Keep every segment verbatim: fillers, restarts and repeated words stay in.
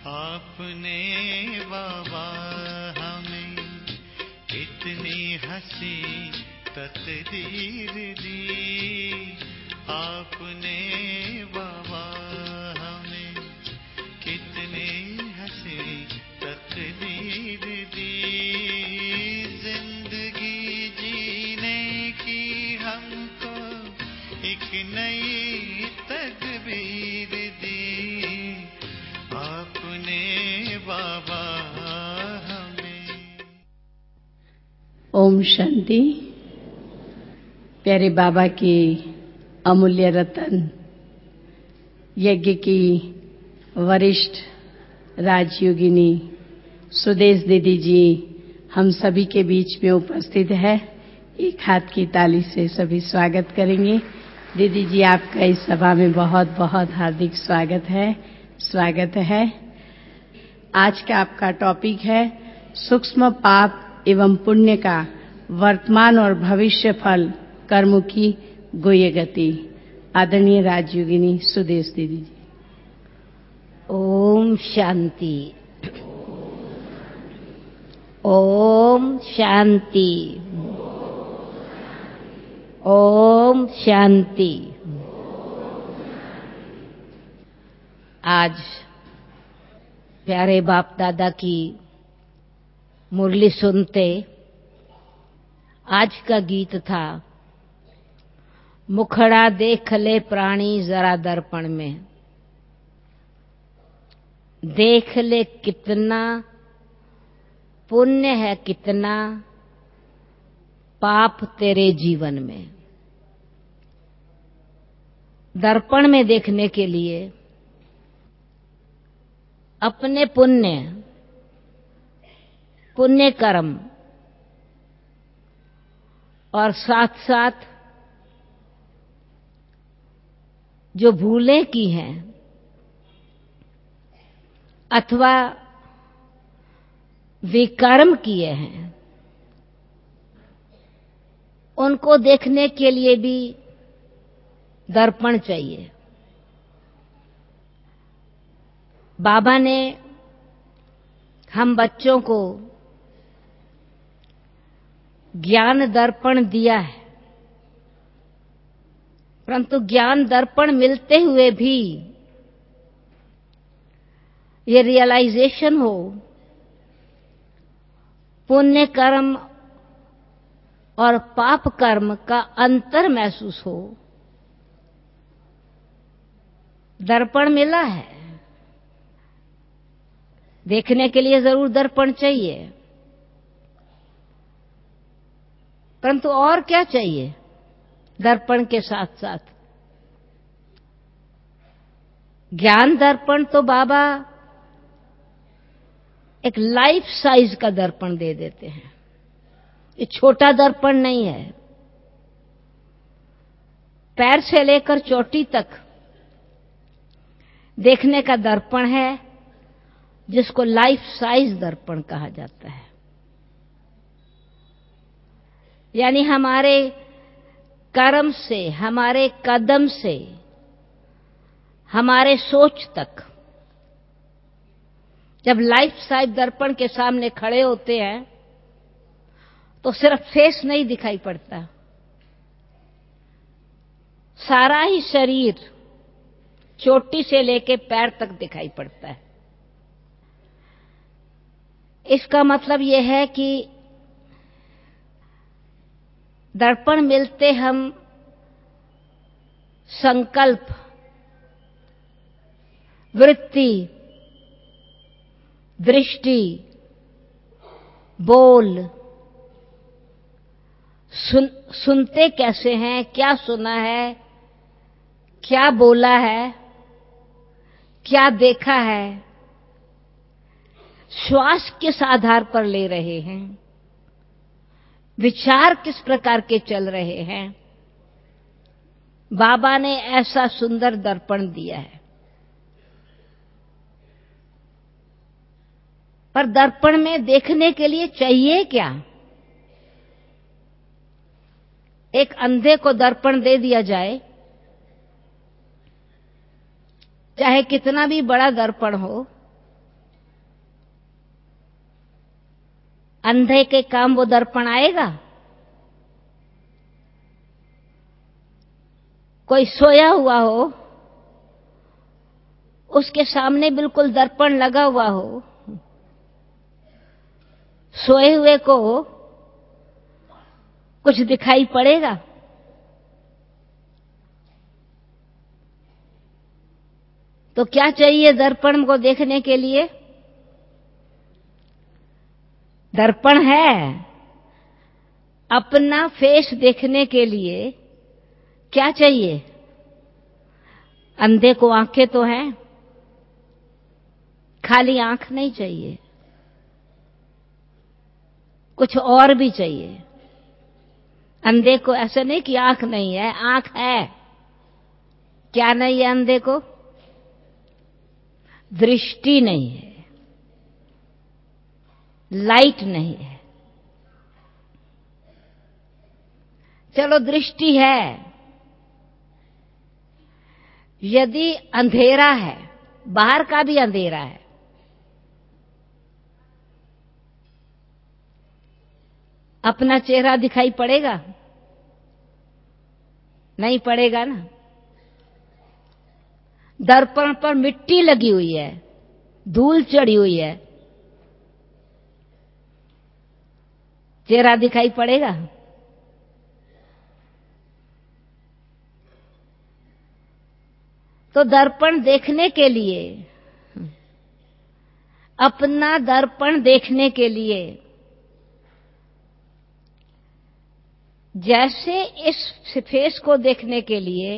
आपने बाबा हमें इतनी हंसी तकदीर दी, आपने बाबा हमें कितनी हंसी तकदीर दी, जिंदगी जीने की हमको एक नई तकदीर दी, आपने बाबा हमें। ओम शांति। प्यारे बाबा की अमूल्य रतन यज्ञ की वरिष्ठ राजयोगिनी सुदेश दीदी जी हम सभी के बीच में उपस्थित है। एक हाथ की ताली से सभी स्वागत करेंगे। दीदी जी आपका इस सभा में बहुत बहुत हार्दिक स्वागत है स्वागत है। आज का आपका टॉपिक है सूक्ष्म पाप एवं पुण्य का वर्तमान और भविष्य फल कर्म की गुह्य गति। आदरणीय राजयोगिनी सुदेश दीदी जी। ओम शांति। ओम शांति। ओम शांति। आज प्यारे बाप दादा की मुरली सुनते आज का गीत था, मुखड़ा देख ले प्राणी जरा दर्पण में, देख ले कितना पुण्य है कितना पाप तेरे जीवन में। दर्पण में देखने के लिए अपने पुण्य पुण्य कर्म और साथ साथ जो भूलें की हैं अथवा विकर्म किए हैं उनको देखने के लिए भी दर्पण चाहिए। बाबा ने हम बच्चों को ज्ञान दर्पण दिया है, परंतु ज्ञान दर्पण मिलते हुए भी ये रियलाइजेशन हो, पुण्य कर्म और पाप कर्म का अंतर महसूस हो। दर्पण मिला है, देखने के लिए जरूर दर्पण चाहिए, परंतु और क्या चाहिए दर्पण के साथ साथ? ज्ञान दर्पण तो बाबा एक लाइफ साइज का दर्पण दे देते हैं। ये छोटा दर्पण नहीं है, पैर से लेकर चोटी तक देखने का दर्पण है, जिसको लाइफ साइज दर्पण कहा जाता है। यानी हमारे कर्म से, हमारे कदम से, हमारे सोच तक जब लाइफ साइज दर्पण के सामने खड़े होते हैं तो सिर्फ फेस नहीं दिखाई पड़ता, सारा ही शरीर चोटी से लेके पैर तक दिखाई पड़ता है। इसका मतलब यह है कि दर्पण मिलते हम संकल्प, वृत्ति, दृष्टि, बोल, सुन, सुनते कैसे हैं, क्या सुना है, क्या बोला है, क्या देखा है, श्वास किस आधार पर ले रहे हैं, विचार किस प्रकार के चल रहे हैं। बाबा ने ऐसा सुंदर दर्पण दिया है। पर दर्पण में देखने के लिए चाहिए क्या? एक अंधे को दर्पण दे दिया जाए, चाहे कितना भी बड़ा दर्पण हो, अंधे के काम वो दर्पण आएगा? कोई सोया हुआ हो, उसके सामने बिल्कुल दर्पण लगा हुआ हो, सोए हुए को कुछ दिखाई पड़ेगा? तो क्या चाहिए दर्पण को देखने के लिए? दर्पण है अपना फेस देखने के लिए क्या चाहिए? अंधे को आंखें तो हैं, खाली आंख नहीं चाहिए, कुछ और भी चाहिए। अंधे को ऐसा नहीं कि आंख नहीं है, आंख है। क्या नहीं है अंधे को? दृष्टि नहीं है, लाइट नहीं है। चलो दृष्टि है, यदि अंधेरा है, बाहर का भी अंधेरा है, अपना चेहरा दिखाई पड़ेगा? नहीं पड़ेगा ना। दर्पण पर मिट्टी लगी हुई है, धूल चढ़ी हुई है, चेहरा दिखाई पड़ेगा? तो दर्पण देखने के लिए, अपना दर्पण देखने के लिए, जैसे इस फेस को देखने के लिए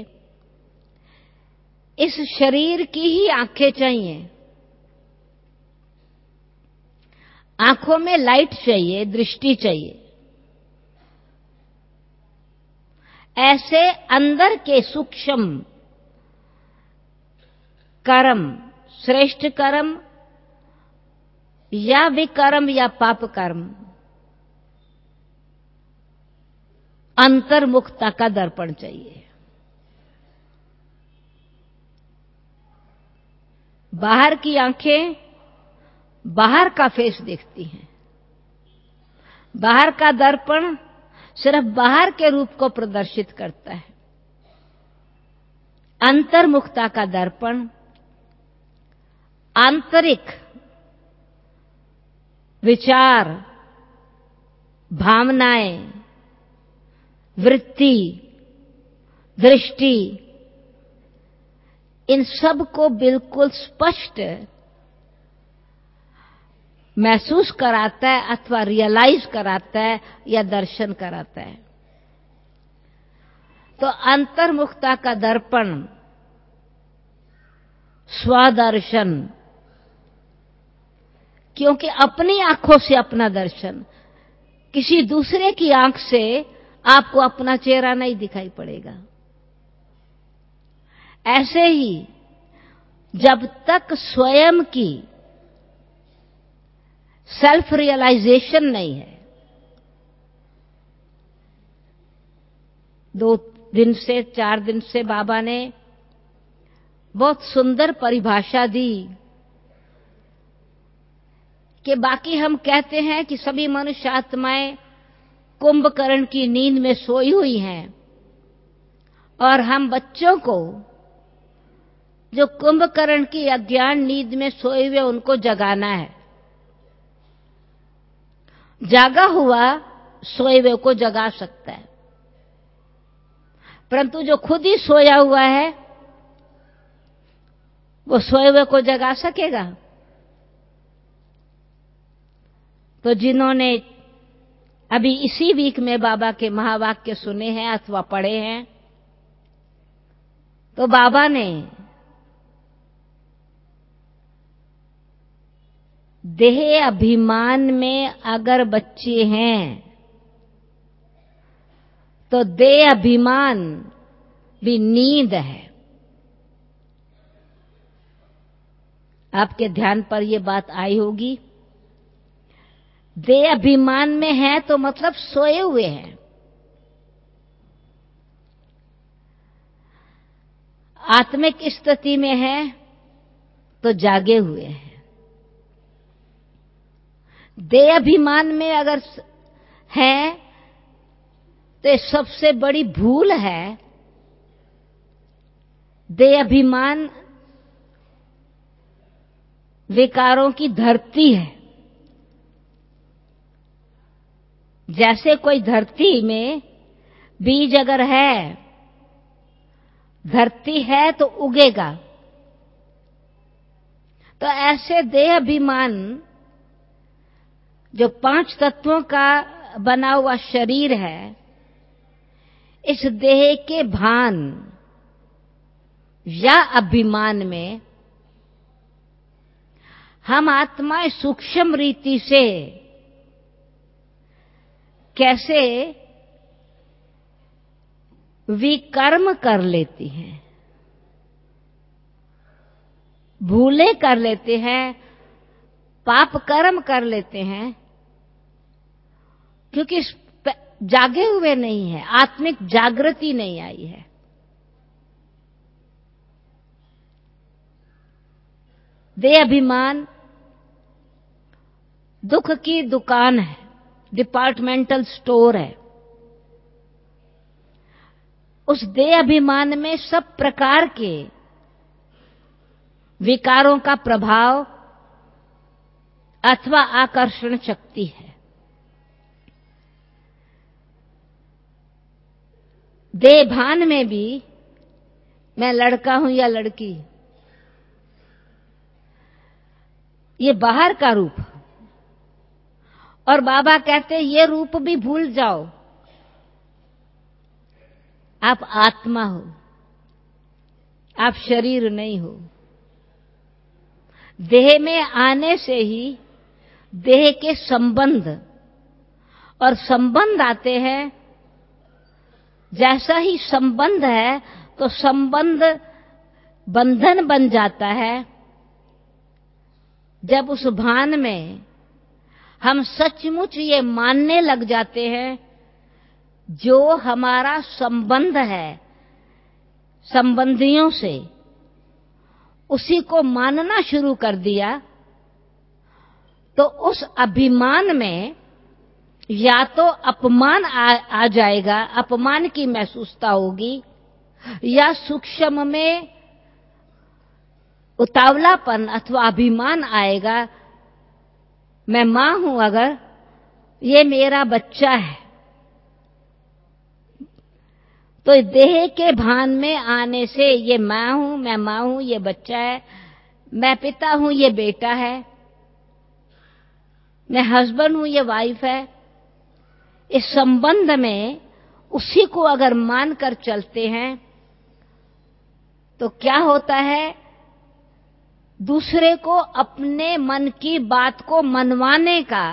इस शरीर की ही आंखें चाहिए, आंखों में लाइट चाहिए, दृष्टि चाहिए, ऐसे अंदर के सूक्ष्म कर्म, श्रेष्ठ कर्म या विकर्म या पाप कर्म, अंतर्मुखता का दर्पण चाहिए। बाहर की आंखें बाहर का फेस देखती हैं, बाहर का दर्पण सिर्फ बाहर के रूप को प्रदर्शित करता है। अंतर्मुखता का दर्पण आंतरिक विचार, भावनाएं, वृत्ति, दृष्टि, इन सब को बिल्कुल स्पष्ट महसूस कराता है अथवा रियलाइज कराता है या दर्शन कराता है। तो अंतर्मुखता का दर्पण स्वदर्शन, क्योंकि अपनी आंखों से अपना दर्शन, किसी दूसरे की आंख से आपको अपना चेहरा नहीं दिखाई पड़ेगा। ऐसे ही जब तक स्वयं की सेल्फ रियलाइजेशन नहीं है, दो दिन से चार दिन से बाबा ने बहुत सुंदर परिभाषा दी कि बाकी हम कहते हैं कि सभी मनुष्य आत्माएं कुंभकर्ण की नींद में सोई हुई हैं और हम बच्चों को जो कुंभकर्ण की अज्ञान नींद में सोए हुए उनको जगाना है। जागा हुआ सोए हुए को जगा सकता है, परंतु जो खुद ही सोया हुआ है वो सोए हुए को जगा सकेगा? तो जिन्होंने अभी इसी वीक में बाबा के महावाक्य सुने हैं अथवा पढ़े हैं, तो बाबा ने देह अभिमान में अगर बच्चे हैं तो देह अभिमान भी नींद है। आपके ध्यान पर यह बात आई होगी। देह अभिमान में है तो मतलब सोए हुए हैं। आत्मिक स्थिति में है तो जागे हुए हैं। देह अभिमान में अगर है तो ये सबसे बड़ी भूल है। देह अभिमान विकारों की धरती है। जैसे कोई धरती में बीज अगर है, धरती है तो उगेगा, तो ऐसे देह अभिमान जो पांच तत्वों का बना हुआ शरीर है, इस देह के भान या अभिमान में हम आत्माएं सूक्ष्म रीति से कैसे विकर्म कर लेती हैं, भूले कर लेते हैं, पाप कर्म कर लेते हैं, क्योंकि जागे हुए नहीं है, आत्मिक जागृति नहीं आई है। देह अभिमान दुख की दुकान है, डिपार्टमेंटल स्टोर है। उस देह अभिमान में सब प्रकार के विकारों का प्रभाव अथवा आकर्षण शक्ति है। देह भान में भी मैं लड़का हूं या लड़की, ये बाहर का रूप, और बाबा कहते हैं ये रूप भी भूल जाओ, आप आत्मा हो, आप शरीर नहीं हो। देह में आने से ही देह के संबंध और संबंध आते हैं। जैसा ही संबंध है तो संबंध बंधन बन जाता है। जब उस भान में हम सचमुच ये मानने लग जाते हैं जो हमारा संबंध है संबंधियों से, उसी को मानना शुरू कर दिया, तो उस अभिमान में या तो अपमान आ, आ जाएगा, अपमान की महसूसता होगी, या सूक्ष्म में उतावलापन अथवा अभिमान आएगा। मैं मां हूं, अगर ये मेरा बच्चा है, तो देह के भान में आने से ये मां हूं, मैं मां हूं, ये बच्चा है, मैं पिता हूं, ये बेटा है, मैं हस्बैंड हूं, ये वाइफ है। इस संबंध में उसी को अगर मानकर चलते हैं तो क्या होता है, दूसरे को अपने मन की बात को मनवाने का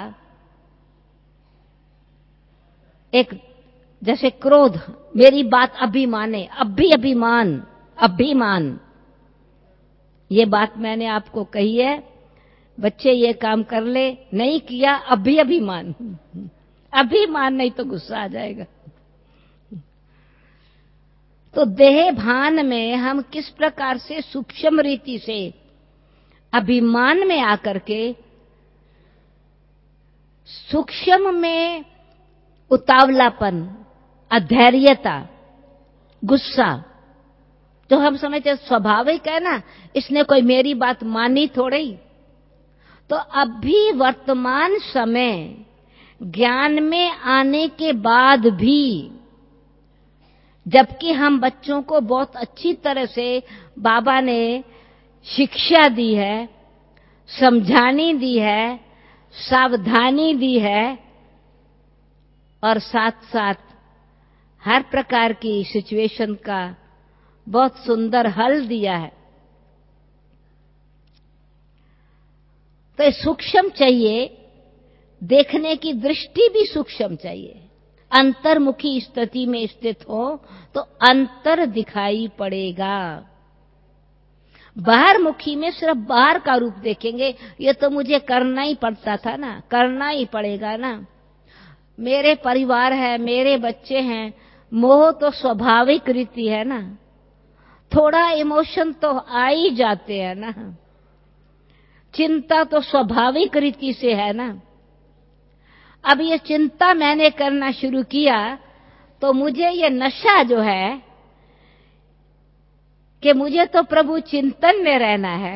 एक, जैसे क्रोध, मेरी बात अभी माने, अभी अभिमान, अभिमान, ये बात मैंने आपको कही है, बच्चे ये काम कर ले, नहीं किया, अभी अभिमान, अभिमान नहीं तो गुस्सा आ जाएगा। तो देह भान में हम किस प्रकार से सूक्ष्म रीति से अभिमान में आकर के सूक्ष्म में उतावलापन, अधैर्यता, गुस्सा, तो हम समझते स्वाभाविक है ना, इसने कोई मेरी बात मानी थोड़ी। तो अभी वर्तमान समय ज्ञान में आने के बाद भी, जबकि हम बच्चों को बहुत अच्छी तरह से बाबा ने शिक्षा दी है, समझानी दी है, सावधानी दी है, और साथ साथ हर प्रकार की सिचुएशन का बहुत सुंदर हल दिया है। तो सूक्ष्म चाहिए, देखने की दृष्टि भी सूक्ष्म चाहिए। अंतर्मुखी स्थिति में स्थित हो तो अंतर दिखाई पड़ेगा। बाहरमुखी में सिर्फ बाहर का रूप देखेंगे, ये तो मुझे करना ही पड़ता था ना, करना ही पड़ेगा ना, मेरे परिवार है, मेरे बच्चे हैं, मोह तो स्वाभाविक रीति है ना, थोड़ा इमोशन तो आ ही जाते हैं ना, चिंता तो स्वाभाविक रीति से है ना, अब ये चिंता मैंने करना शुरू किया तो मुझे ये नशा जो है कि मुझे तो प्रभु चिंतन में रहना है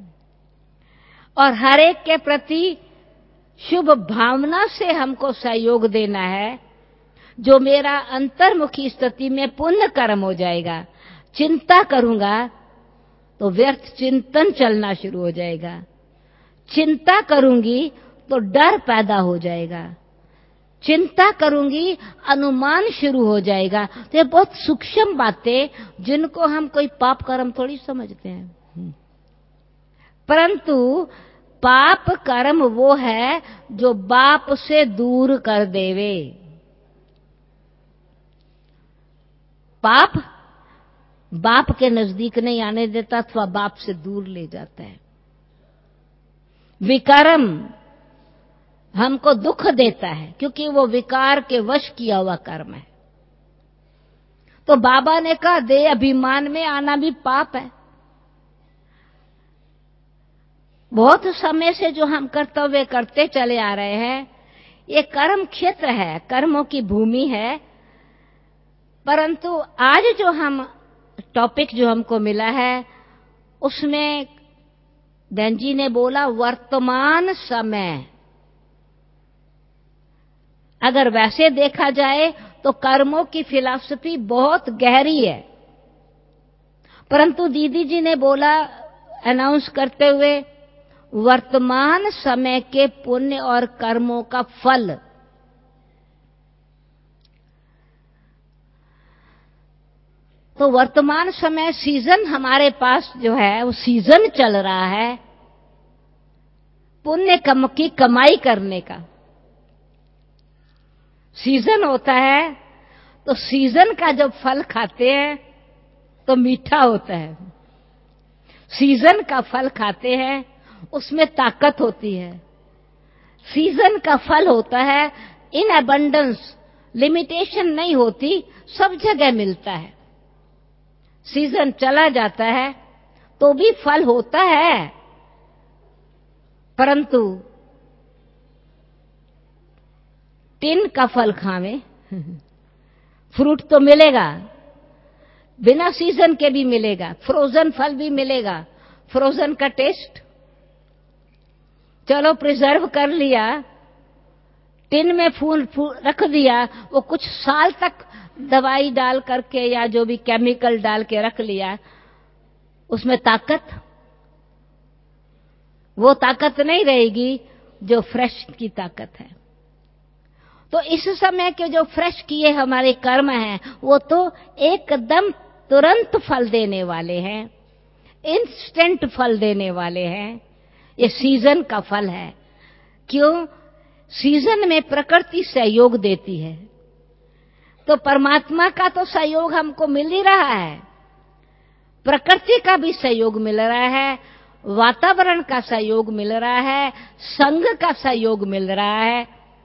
और हर एक के प्रति शुभ भावना से हमको सहयोग देना है, जो मेरा अंतर्मुखी स्थिति में पुण्य कर्म हो जाएगा। चिंता करूंगा तो व्यर्थ चिंतन चलना शुरू हो जाएगा, चिंता करूंगी तो डर पैदा हो जाएगा, चिंता करूंगी अनुमान शुरू हो जाएगा। तो ये बहुत सूक्ष्म बातें जिनको हम कोई पाप कर्म थोड़ी समझते हैं, परंतु पाप कर्म वो है जो बाप से दूर कर देवे। पाप बाप के नजदीक नहीं आने देता अथवा बाप से दूर ले जाता है। विकर्म हमको दुख देता है क्योंकि वो विकार के वश किया हुआ कर्म है। तो बाबा ने कहा दे अभिमान में आना भी पाप है। बहुत समय से जो हम कर्तव्य करते चले आ रहे हैं, ये कर्म क्षेत्र है, कर्मों की भूमि है, परंतु आज जो हम टॉपिक जो हमको मिला है उसमें बहन जी ने बोला वर्तमान समय। अगर वैसे देखा जाए तो कर्मों की फिलॉसफी बहुत गहरी है, परंतु दीदी जी ने बोला अनाउंस करते हुए वर्तमान समय के पुण्य और कर्मों का फल। तो वर्तमान समय सीजन हमारे पास जो है वो सीजन चल रहा है पुण्य कर्म की कमाई करने का। सीजन होता है तो सीजन का जब फल खाते हैं तो मीठा होता है। सीजन का फल खाते हैं उसमें ताकत होती है। सीजन का फल होता है इन अबंडेंस, लिमिटेशन नहीं होती, सब जगह मिलता है। सीजन चला जाता है तो भी फल होता है, परंतु टिन का फल खावे फ्रूट तो मिलेगा, बिना सीजन के भी मिलेगा, फ्रोजन फल भी मिलेगा। फ्रोजन का टेस्ट चलो प्रिजर्व कर लिया, टिन में फूल फूल रख दिया, वो कुछ साल तक दवाई डाल करके या जो भी केमिकल डाल के रख लिया, उसमें ताकत वो ताकत नहीं रहेगी जो फ्रेश की ताकत है। तो इस समय के जो फ्रेश किए हमारे कर्म हैं वो तो एकदम तुरंत फल देने वाले हैं, इंस्टेंट फल देने वाले हैं। ये सीजन का फल है। क्यों? सीजन में प्रकृति सहयोग देती है, तो परमात्मा का तो सहयोग हमको मिल ही रहा है, प्रकृति का भी सहयोग मिल रहा है, वातावरण का सहयोग मिल रहा है, संघ का सहयोग मिल रहा है।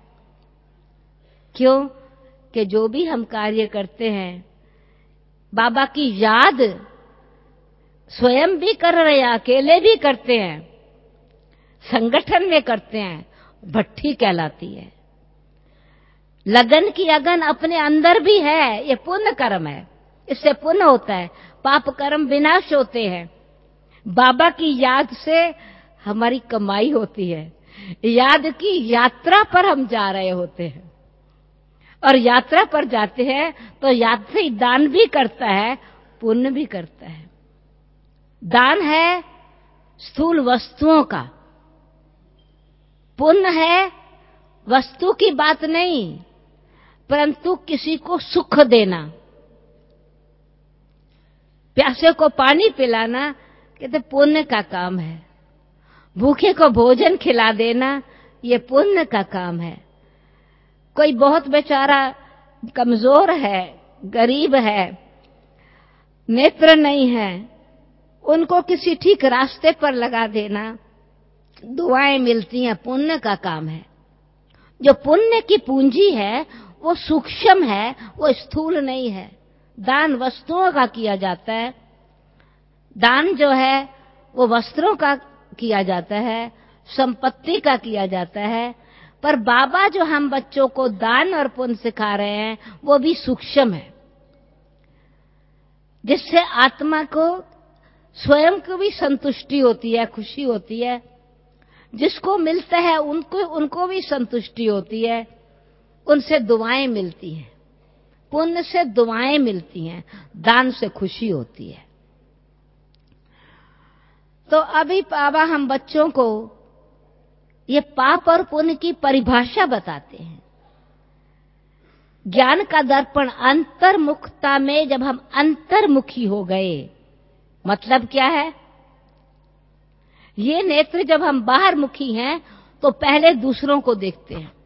क्यों? कि जो भी हम कार्य करते हैं बाबा की याद स्वयं भी कर रहे हैं, अकेले भी करते हैं, संगठन में करते हैं, भट्ठी कहलाती है। लगन की अगन अपने अंदर भी है, ये पुण्य कर्म है, इससे पुण्य होता है। पाप कर्म विनाश होते हैं। बाबा की याद से हमारी कमाई होती है, याद की यात्रा पर हम जा रहे होते हैं, और यात्रा पर जाते हैं तो यात्री दान भी करता है, पुण्य भी करता है। दान है स्थूल वस्तुओं का, पुण्य है वस्तु की बात नहीं, परंतु किसी को सुख देना, प्यासे को पानी पिलाना कहते पुण्य का काम है, भूखे को भोजन खिला देना ये पुण्य का काम है। कोई बहुत बेचारा कमजोर है, गरीब है, नेत्र नहीं है, उनको किसी ठीक रास्ते पर लगा देना, दुआएं मिलती हैं, पुण्य का काम है। जो पुण्य की पूंजी है वो सूक्ष्म है, वो स्थूल नहीं है। दान वस्तुओं का किया जाता है, दान जो है वो वस्त्रों का किया जाता है, संपत्ति का किया जाता है, पर बाबा जो हम बच्चों को दान और पुण्य सिखा रहे हैं वो भी सूक्ष्म है, जिससे आत्मा को स्वयं को भी संतुष्टि होती है, खुशी होती है, जिसको मिलता है उनको उनको भी संतुष्टि होती है, उनसे दुआएं मिलती हैं, पुण्य से दुआएं मिलती हैं, दान से खुशी होती है। तो अभी बाबा हम बच्चों को ये पाप और पुण्य की परिभाषा बताते हैं। ज्ञान का दर्पण अंतर्मुखता में जब हम अंतर्मुखी हो गए, मतलब क्या है? ये नेत्र जब हम बाहर मुखी हैं तो पहले दूसरों को देखते हैं,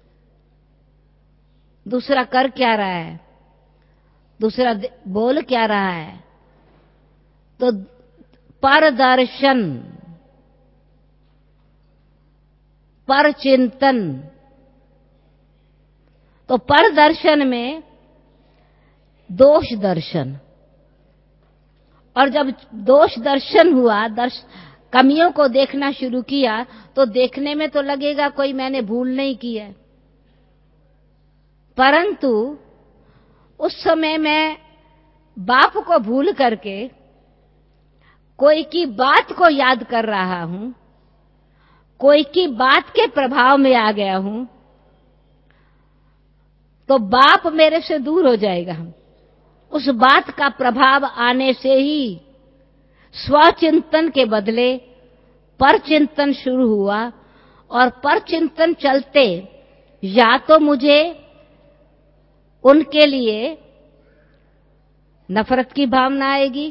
दूसरा कर क्या रहा है, दूसरा बोल क्या रहा है, तो परदर्शन, पर चिंतन। तो पर दर्शन में दोष दर्शन, और जब दोष दर्शन हुआ, दर्श कमियों को देखना शुरू किया, तो देखने में तो लगेगा कोई मैंने भूल नहीं की है, परंतु उस समय मैं बाप को भूल करके कोई की बात को याद कर रहा हूं, कोई की बात के प्रभाव में आ गया हूं, तो बाप मेरे से दूर हो जाएगा। उस बात का प्रभाव आने से ही स्वचिंतन के बदले परचिंतन शुरू हुआ, और परचिंतन चलते या तो मुझे उनके लिए नफरत की भावना आएगी,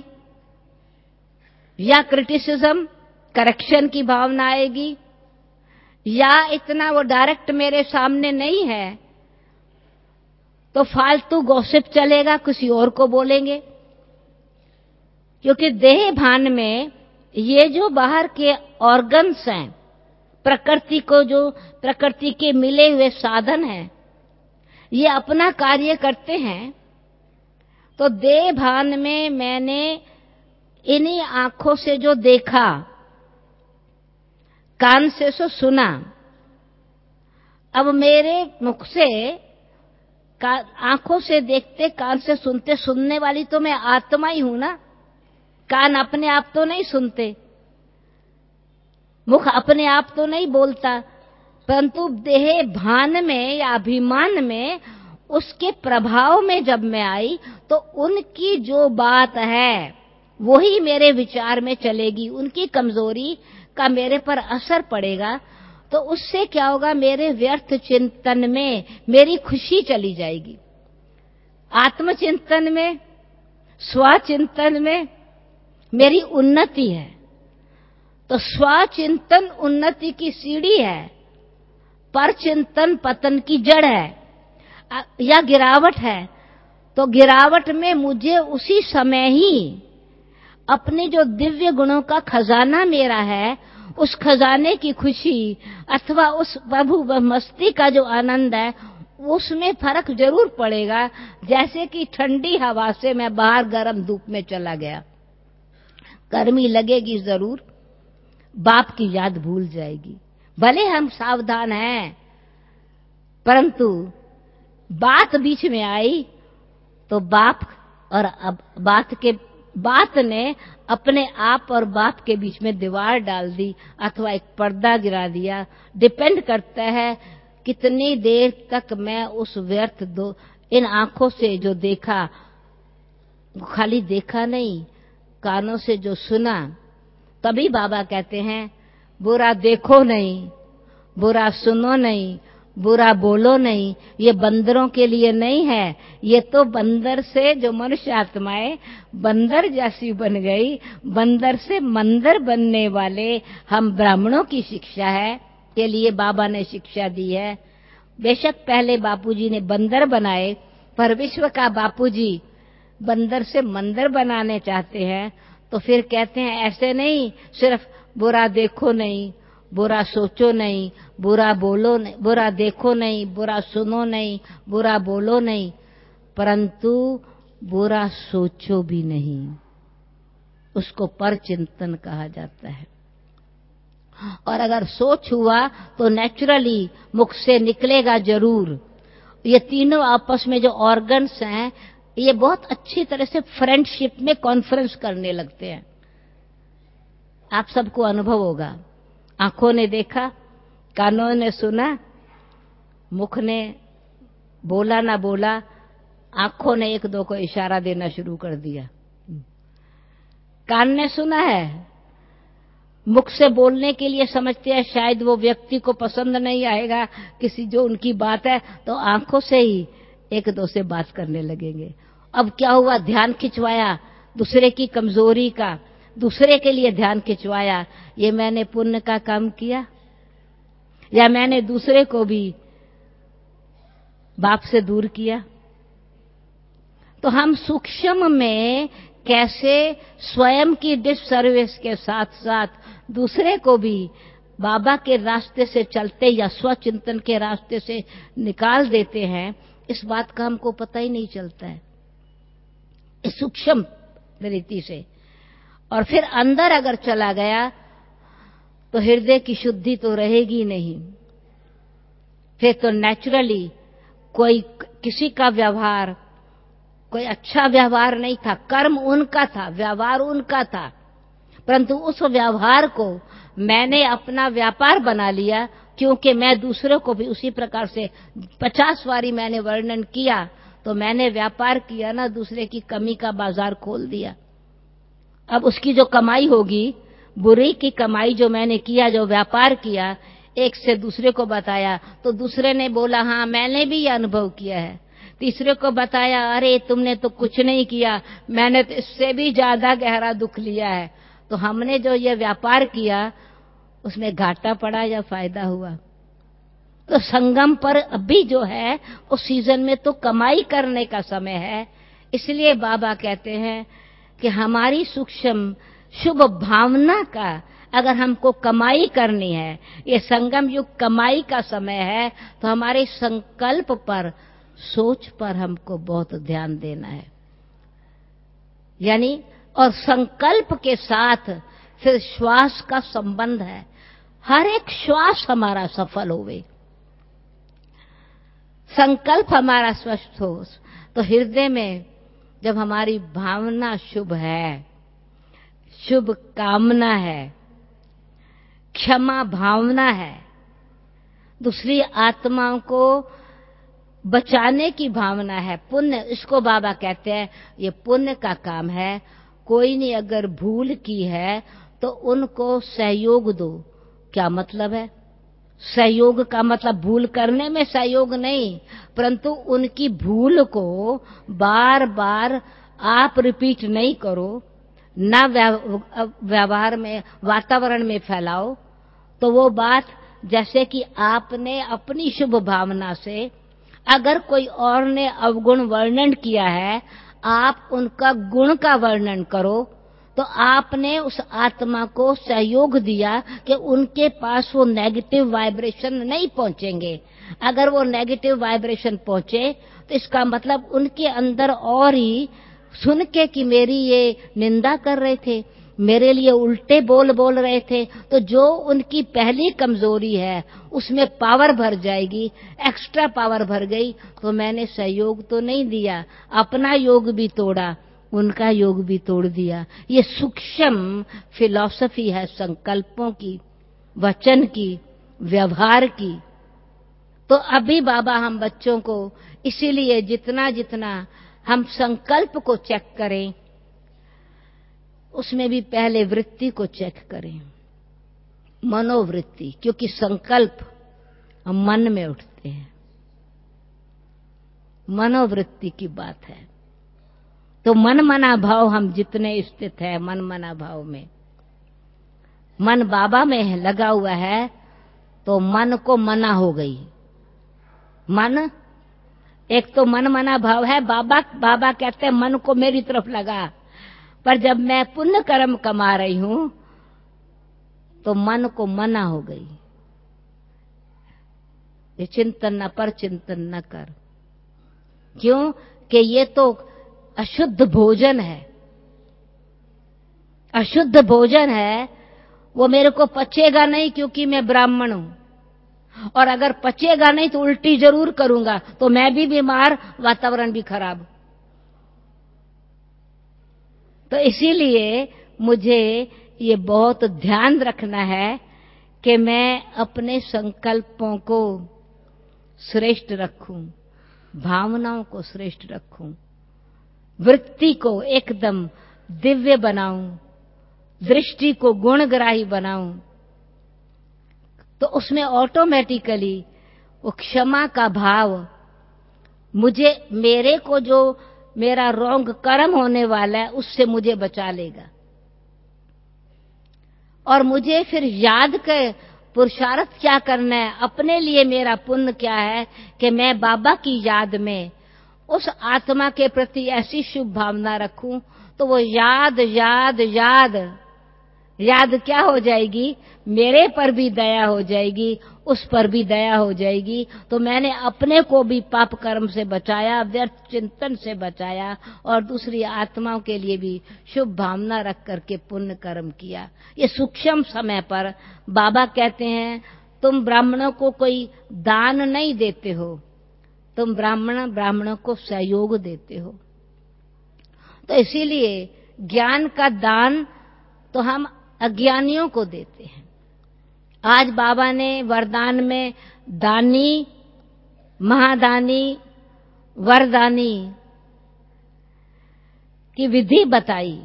या क्रिटिसिज्म करेक्शन की भावना आएगी, या इतना वो डायरेक्ट मेरे सामने नहीं है तो फालतू गॉसिप चलेगा, किसी और को बोलेंगे। क्योंकि देह भान में ये जो बाहर के ऑर्गन्स हैं, प्रकृति को जो प्रकृति के मिले हुए साधन हैं, ये अपना कार्य करते हैं। तो देह भान में मैंने इन्हीं आंखों से जो देखा, कान से सो सुना, अब मेरे मुख से आंखों से देखते, कान से सुनते, सुनने वाली तो मैं आत्मा ही हूं ना। कान अपने आप तो नहीं सुनते, मुख अपने आप तो नहीं बोलता, परंतु देह भान में या अभिमान में उसके प्रभाव में जब मैं आई तो उनकी जो बात है वही मेरे विचार में चलेगी, उनकी कमजोरी का मेरे पर असर पड़ेगा। तो उससे क्या होगा, मेरे व्यर्थ चिंतन में मेरी खुशी चली जाएगी। आत्मचिंतन में, स्वचिंतन में मेरी उन्नति है। तो स्वचिंतन उन्नति की सीढ़ी है, परचिंतन पतन की जड़ है या गिरावट है। तो गिरावट में मुझे उसी समय ही अपने जो दिव्य गुणों का खजाना मेरा है, उस खजाने की खुशी अथवा उस प्रभु मस्ती का जो आनंद है, उसमें फर्क जरूर पड़ेगा। जैसे कि ठंडी हवा से मैं बाहर गर्म धूप में चला गया, गर्मी लगेगी जरूर, बाप की याद भूल जाएगी। भले हम सावधान हैं, परंतु बात बीच में आई तो बाप और अब बात के बात ने अपने आप और बाप के बीच में दीवार डाल दी अथवा एक पर्दा गिरा दिया। डिपेंड करता है कितनी देर तक मैं उस व्यर्थ दो इन आंखों से जो देखा, खाली देखा नहीं, कानों से जो सुना। तभी बाबा कहते हैं बुरा देखो नहीं, बुरा सुनो नहीं, बुरा बोलो नहीं। ये बंदरों के लिए नहीं है, ये तो बंदर से जो मनुष्य आत्माएं बंदर जैसी बन गई, बंदर से मंदर बनने वाले हम ब्राह्मणों की शिक्षा है, के लिए बाबा ने शिक्षा दी है। बेशक पहले बापूजी ने बंदर बनाए, पर विश्व का बापूजी बंदर से मंदर बनाने चाहते हैं। तो फिर कहते हैं ऐसे नहीं, सिर्फ बुरा देखो नहीं, बुरा सोचो नहीं, बुरा बोलो नहीं, बुरा देखो नहीं, बुरा सुनो नहीं, बुरा बोलो नहीं, परंतु बुरा सोचो भी नहीं। उसको परचिंतन कहा जाता है। और अगर सोच हुआ तो नेचुरली मुख से निकलेगा जरूर। ये तीनों आपस में जो ऑर्गन्स हैं, ये बहुत अच्छी तरह से फ्रेंडशिप में कॉन्फ्रेंस करने लगते हैं। आप सबको अनुभव होगा, आंखों ने देखा, कानों ने सुना, मुख ने बोला ना बोला, आंखों ने एक दो को इशारा देना शुरू कर दिया। कान ने सुना है, मुख से बोलने के लिए समझते हैं शायद वो व्यक्ति को पसंद नहीं आएगा किसी जो उनकी बात है, तो आंखों से ही एक दो से बात करने लगेंगे। अब क्या हुआ, ध्यान खिंचवाया दूसरे की कमजोरी का, दूसरे के लिए ध्यान खिंचवाया। ये मैंने पुण्य का काम किया, या मैंने दूसरे को भी बाप से दूर किया। तो हम सूक्ष्म में कैसे स्वयं की डिससर्विस के साथ साथ दूसरे को भी बाबा के रास्ते से चलते या स्वचिंतन के रास्ते से निकाल देते हैं, इस बात का हमको पता ही नहीं चलता है, इस सूक्ष्म रीति से। और फिर अंदर अगर चला गया तो हृदय की शुद्धि तो रहेगी नहीं। फिर तो नेचुरली कोई किसी का व्यवहार कोई अच्छा व्यवहार नहीं था, कर्म उनका था, व्यवहार उनका था, परंतु उस व्यवहार को मैंने अपना व्यापार बना लिया, क्योंकि मैं दूसरों को भी उसी प्रकार से पचास बारी मैंने वर्णन किया, तो मैंने व्यापार किया ना, दूसरे की कमी का बाजार खोल दिया। अब उसकी जो कमाई होगी, बुरी की कमाई जो मैंने किया, जो व्यापार किया, एक से दूसरे को बताया तो दूसरे ने बोला हाँ मैंने भी ये अनुभव किया है, तीसरे को बताया अरे तुमने तो कुछ नहीं किया, मैंने तो इससे भी ज्यादा गहरा दुख लिया है। तो हमने जो ये व्यापार किया उसमें घाटा पड़ा या फायदा हुआ? तो संगम पर अभी जो है उस सीजन में तो कमाई करने का समय है। इसलिए बाबा कहते हैं कि हमारी सूक्ष्म शुभ भावना का अगर हमको कमाई करनी है, ये संगम युग कमाई का समय है, तो हमारे संकल्प पर, सोच पर हमको बहुत ध्यान देना है। यानी और संकल्प के साथ फिर श्वास का संबंध है, हर एक श्वास हमारा सफल होवे, संकल्प हमारा स्पष्ट हो। तो हृदय में जब हमारी भावना शुभ है, शुभ कामना है, क्षमा भावना है, दूसरी आत्माओं को बचाने की भावना है, पुण्य, इसको बाबा कहते हैं ये पुण्य का काम है। कोई ने अगर भूल की है तो उनको सहयोग दो। क्या मतलब है? सहयोग का मतलब भूल करने में सहयोग नहीं, परंतु उनकी भूल को बार बार आप रिपीट नहीं करो, ना व्यवहार में, वातावरण में फैलाओ। तो वो बात जैसे कि आपने अपनी शुभ भावना से अगर कोई और ने अवगुण वर्णन किया है, आप उनका गुण का वर्णन करो, तो आपने उस आत्मा को सहयोग दिया कि उनके पास वो नेगेटिव वाइब्रेशन नहीं पहुंचेंगे। अगर वो नेगेटिव वाइब्रेशन पहुंचे तो इसका मतलब उनके अंदर और ही सुन के कि मेरी ये निंदा कर रहे थे, मेरे लिए उल्टे बोल बोल रहे थे, तो जो उनकी पहली कमजोरी है उसमें पावर भर जाएगी, एक्स्ट्रा पावर भर गई। तो मैंने सहयोग तो नहीं दिया, अपना योग भी तोड़ा, उनका योग भी तोड़ दिया। ये सूक्ष्म फिलॉसफी है संकल्पों की, वचन की, व्यवहार की। तो अभी बाबा हम बच्चों को इसीलिए जितना जितना हम संकल्प को चेक करें, उसमें भी पहले वृत्ति को चेक करें, मनोवृत्ति, क्योंकि संकल्प हम मन में उठते हैं, मनोवृत्ति की बात है। तो मन मना भाव हम जितने स्थित है, मन मना भाव में, मन बाबा में लगा हुआ है तो मन को मना हो गई। मन एक तो मन मना भाव है, बाबा बाबा कहते हैं मन को मेरी तरफ लगा, पर जब मैं पुण्य कर्म कमा रही हूं तो मन को मना हो गई, ये चिंतन न पर चिंतन न कर। क्यों? कि ये तो अशुद्ध भोजन है, अशुद्ध भोजन है, वो मेरे को पचेगा नहीं क्योंकि मैं ब्राह्मण हूं, और अगर पचेगा नहीं तो उल्टी जरूर करूंगा, तो मैं भी बीमार, वातावरण भी खराब। तो इसीलिए मुझे ये बहुत ध्यान रखना है कि मैं अपने संकल्पों को श्रेष्ठ रखूं, भावनाओं को श्रेष्ठ रखूं, वृत्ति को एकदम दिव्य बनाऊं, दृष्टि को गुणग्राही बनाऊं। तो उसमें ऑटोमेटिकली वो क्षमा का भाव मुझे, मेरे को जो मेरा रॉन्ग कर्म होने वाला है उससे मुझे बचा लेगा। और मुझे फिर याद कर पुरुषार्थ क्या करना है, अपने लिए मेरा पुण्य क्या है कि मैं बाबा की याद में उस आत्मा के प्रति ऐसी शुभ भावना रखूं, तो वो याद याद याद याद क्या हो जाएगी, मेरे पर भी दया हो जाएगी, उस पर भी दया हो जाएगी। तो मैंने अपने को भी पाप कर्म से बचाया, व्यर्थ चिंतन से बचाया, और दूसरी आत्माओं के लिए भी शुभ भावना रख करके पुण्य कर्म किया। ये सूक्ष्म समय पर बाबा कहते हैं, तुम ब्राह्मणों को कोई दान नहीं देते हो, तुम ब्राह्मण ब्राह्मणों को सहयोग देते हो। तो इसीलिए ज्ञान का दान तो हम अज्ञानियों को देते हैं। आज बाबा ने वरदान में दानी, महादानी, वरदानी की विधि बताई,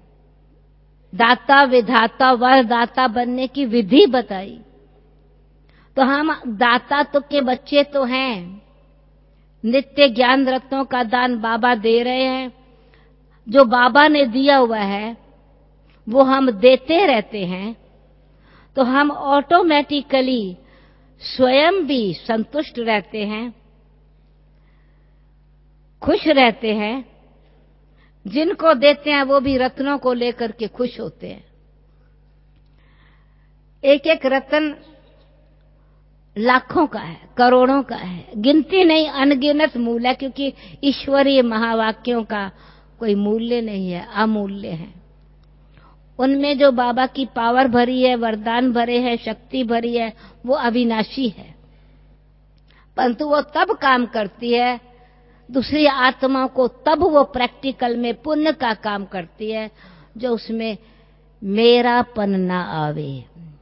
दाता विधाता वरदाता बनने की विधि बताई। तो हम दाता तो के बच्चे तो हैं, नित्य ज्ञान रत्नों का दान बाबा दे रहे हैं। जो बाबा ने दिया हुआ है वो हम देते रहते हैं, तो हम ऑटोमेटिकली स्वयं भी संतुष्ट रहते हैं, खुश रहते हैं। जिनको देते हैं वो भी रत्नों को लेकर के खुश होते हैं। एक एक रत्न लाखों का है, करोड़ों का है, गिनती नहीं, अनगिनत मूल्य है, क्योंकि ईश्वरीय महावाक्यों का कोई मूल्य नहीं है, अमूल्य है। उनमें जो बाबा की पावर भरी है, वरदान भरे हैं, शक्ति भरी है, वो अविनाशी है, परंतु वो तब काम करती है दूसरी आत्माओं को, तब वो प्रैक्टिकल में पुण्य का काम करती है जो उसमें मेरापन ना आवे,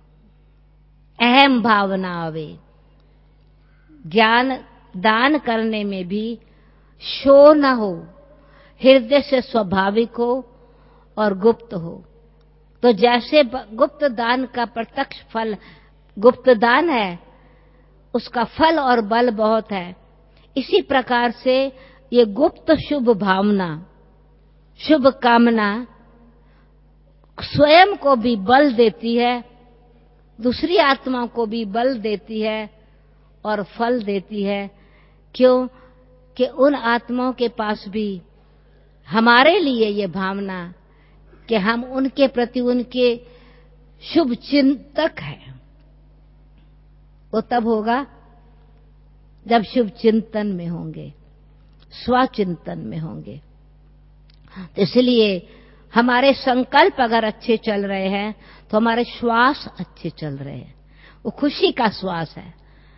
अहम भावना आवे। ज्ञान दान करने में भी शो न हो, हृदय से स्वाभाविक हो और गुप्त हो। तो जैसे गुप्त दान का प्रत्यक्ष फल गुप्त दान है, उसका फल और बल बहुत है, इसी प्रकार से ये गुप्त शुभ भावना, शुभ कामना स्वयं को भी बल देती है, दूसरी आत्माओं को भी बल देती है और फल देती है। क्यों कि उन आत्माओं के पास भी हमारे लिए ये भावना कि हम उनके प्रति उनके शुभ चिंतक हैं। वो तब होगा जब शुभ चिंतन में होंगे, स्वचिंतन में होंगे। तो इसलिए हमारे संकल्प अगर अच्छे चल रहे हैं तो हमारे श्वास अच्छे चल रहे हैं। वो खुशी का श्वास है,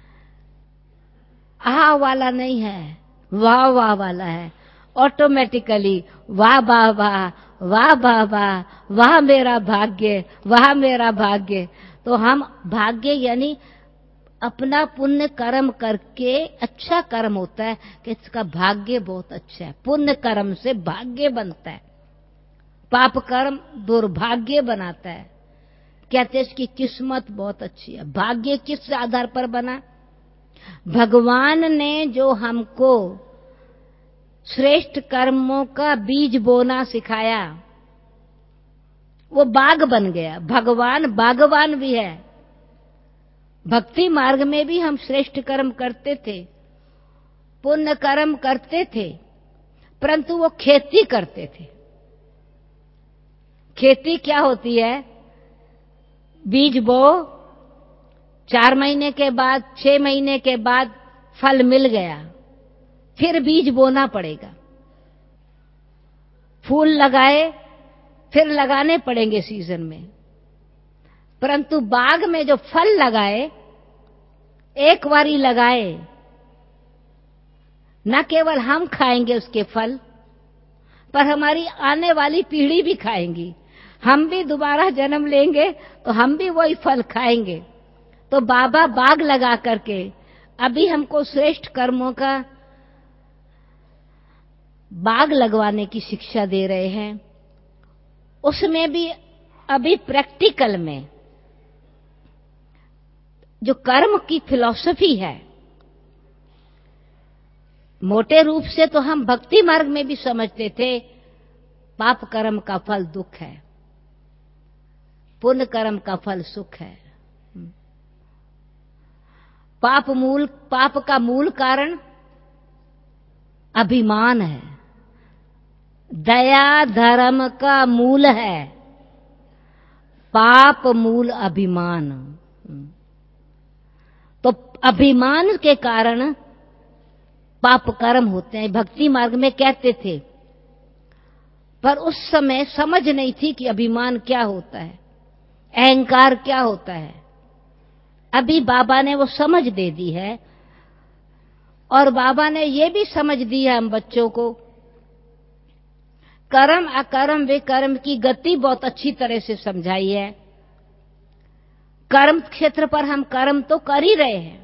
आह वाला नहीं है, वाह वाह वाला है। ऑटोमेटिकली वाह वाह वाह, वाह वाह वाह, वाह मेरा भाग्य, वाह मेरा भाग्य। तो हम भाग्य यानी अपना पुण्य कर्म करके अच्छा कर्म होता है कि इसका भाग्य बहुत अच्छा है। पुण्य कर्म से भाग्य बनता है, पाप कर्म दुर्भाग्य बनाता है। कहते हैं इसकी किस्मत बहुत अच्छी है। भाग्य किस आधार पर बना? भगवान ने जो हमको श्रेष्ठ कर्मों का बीज बोना सिखाया, वो बाग बन गया। भगवान बागवान भी है। भक्ति मार्ग में भी हम श्रेष्ठ कर्म करते थे, पुण्य कर्म करते थे, परंतु वो खेती करते थे। खेती क्या होती है? बीज बो, चार महीने के बाद, छह महीने के बाद फल मिल गया, फिर बीज बोना पड़ेगा। फूल लगाए, फिर लगाने पड़ेंगे सीजन में, परंतु बाग में जो फल लगाए, एक बारी लगाए, न केवल हम खाएंगे उसके फल, पर हमारी आने वाली पीढ़ी भी खाएंगी। हम भी दोबारा जन्म लेंगे तो हम भी वही फल खाएंगे। तो बाबा बाग लगा करके अभी हमको श्रेष्ठ कर्मों का बाग लगवाने की शिक्षा दे रहे हैं। उसमें भी अभी प्रैक्टिकल में जो कर्म की फिलॉसफी है, मोटे रूप से तो हम भक्ति मार्ग में भी समझते थे पाप कर्म का फल दुख है, पुण्य कर्म का फल सुख है। पाप मूल पाप का मूल कारण अभिमान है, दया धर्म का मूल है, पाप मूल अभिमान। तो अभिमान के कारण पाप कर्म होते हैं, भक्ति मार्ग में कहते थे। पर उस समय समझ नहीं थी कि अभिमान क्या होता है, अहंकार क्या होता है। अभी बाबा ने वो समझ दे दी है, और बाबा ने ये भी समझ दी है हम बच्चों को, कर्म अकर्म विकर्म की गति बहुत अच्छी तरह से समझाई है। कर्म क्षेत्र पर हम कर्म तो कर ही रहे हैं,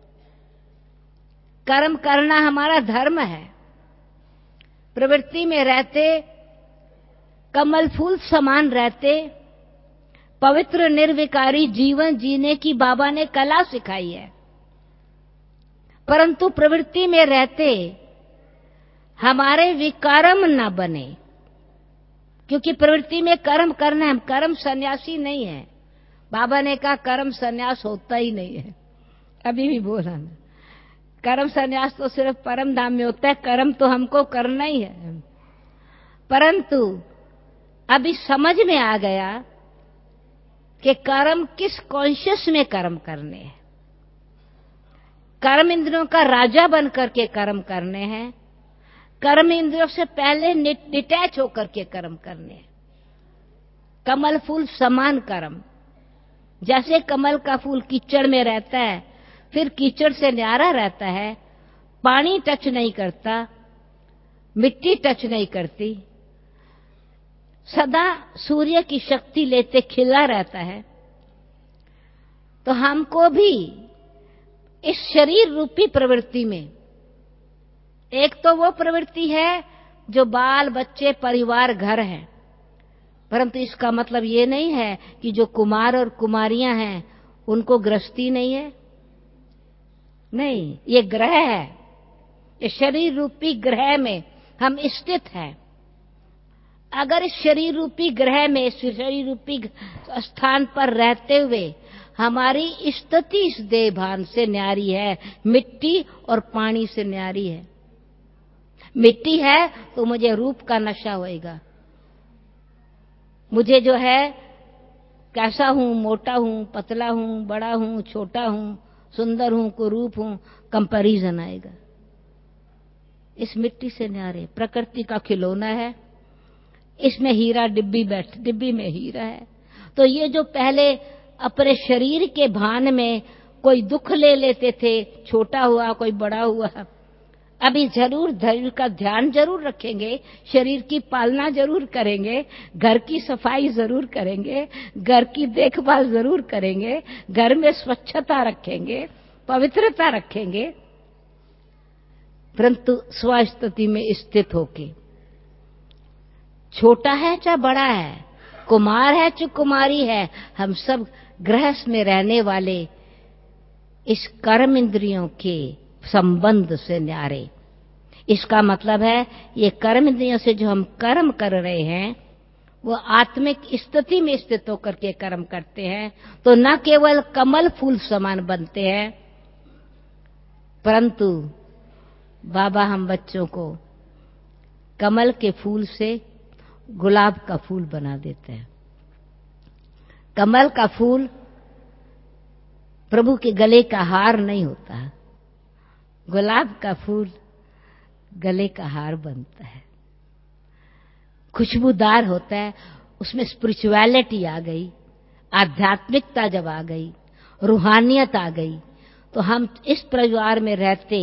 कर्म करना हमारा धर्म है। प्रवृत्ति में रहते, कमल फूल समान रहते, पवित्र निर्विकारी जीवन जीने की बाबा ने कला सिखाई है। परंतु प्रवृत्ति में रहते हमारे विकर्म न बने, क्योंकि प्रवृत्ति में कर्म करना है। हम कर्म सन्यासी नहीं है। बाबा ने कहा कर्म सन्यास होता ही नहीं है, अभी भी बोला ना, कर्म सन्यास तो सिर्फ परम धाम में होता है, कर्म तो हमको करना ही है। परंतु अभी समझ में आ गया कि कर्म किस कॉन्शियस में कर्म करने हैं। कर्म इंद्रियों का राजा बन करके कर्म करने हैं, कर्म इंद्रियों से पहले डिटैच होकर के कर्म करने हैं। कमल फूल समान कर्म, जैसे कमल का फूल कीचड़ में रहता है, फिर कीचड़ से न्यारा रहता है, पानी टच नहीं करता, मिट्टी टच नहीं करती, सदा सूर्य की शक्ति लेते खिला रहता है। तो हमको भी इस शरीर रूपी प्रवृत्ति में, एक तो वो प्रवृत्ति है जो बाल बच्चे परिवार घर है, परंतु इसका मतलब ये नहीं है कि जो कुमार और कुमारियां हैं उनको गृहस्थी नहीं है। नहीं, ये ग्रह है, ये शरीर रूपी ग्रह में हम स्थित हैं। अगर इस शरीर रूपी ग्रह में, इस शरीर रूपी स्थान पर रहते हुए हमारी स्थिति इस देह भान से न्यारी है, मिट्टी और पानी से न्यारी है। मिट्टी है तो मुझे रूप का नशा होएगा, मुझे जो है कैसा हूं, मोटा हूं, पतला हूं, बड़ा हूं, छोटा हूं, सुंदर हूं, कुरूप हूं, कंपैरिजन आएगा। इस मिट्टी से न्यारे, प्रकृति का खिलौना है, इसमें हीरा डिब्बी बैठ डिब्बी में हीरा है। तो ये जो पहले अपने शरीर के भान में कोई दुख ले लेते थे, छोटा हुआ कोई बड़ा हुआ, अभी जरूर शरीर का ध्यान जरूर रखेंगे, शरीर की पालना जरूर करेंगे, घर की सफाई जरूर करेंगे, घर की देखभाल जरूर करेंगे, घर में स्वच्छता रखेंगे, पवित्रता रखेंगे, परंतु स्वस्थिति में स्थित होके, छोटा है चाहे बड़ा है, कुमार है चाहे कुमारी है, हम सब गृहस्थ में रहने वाले इस कर्म इंद्रियों के संबंध से न्यारे। इसका मतलब है ये कर्म इंद्रियों से जो हम कर्म कर रहे हैं वो आत्मिक स्थिति में स्थित होकर के कर्म करते हैं। तो न केवल कमल फूल समान बनते हैं, परंतु बाबा हम बच्चों को कमल के फूल से गुलाब का फूल बना देते हैं। कमल का फूल प्रभु के गले का हार नहीं होता, गुलाब का फूल गले का हार बनता है, खुशबूदार होता है, उसमें स्पिरिचुअलिटी आ गई, आध्यात्मिकता जब आ गई, रूहानियत आ गई, तो हम इस परिवार में रहते